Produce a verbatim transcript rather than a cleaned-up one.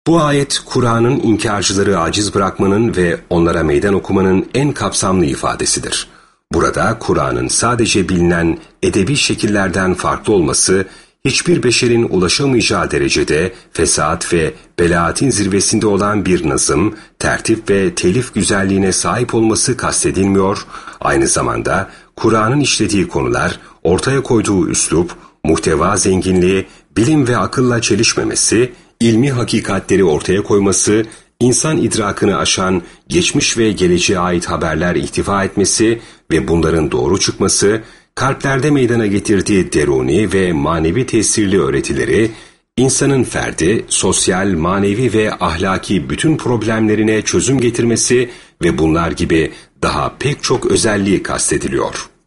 Bu ayet, Kur'an'ın inkarcıları aciz bırakmanın ve onlara meydan okumanın en kapsamlı ifadesidir. Burada Kur'an'ın sadece bilinen edebi şekillerden farklı olması, hiçbir beşerin ulaşamayacağı derecede fesat ve belaatin zirvesinde olan bir nazım, tertip ve telif güzelliğine sahip olması kastedilmiyor, aynı zamanda Kur'an'ın işlediği konular, ortaya koyduğu üslup, muhteva zenginliği, bilim ve akılla çelişmemesi, ilmi hakikatleri ortaya koyması, insan idrakını aşan geçmiş ve geleceğe ait haberler ihtiva etmesi ve bunların doğru çıkması, kalplerde meydana getirdiği deruni ve manevi tesirli öğretileri, insanın ferdi, sosyal, manevi ve ahlaki bütün problemlerine çözüm getirmesi ve bunlar gibi daha pek çok özelliği kastediliyor.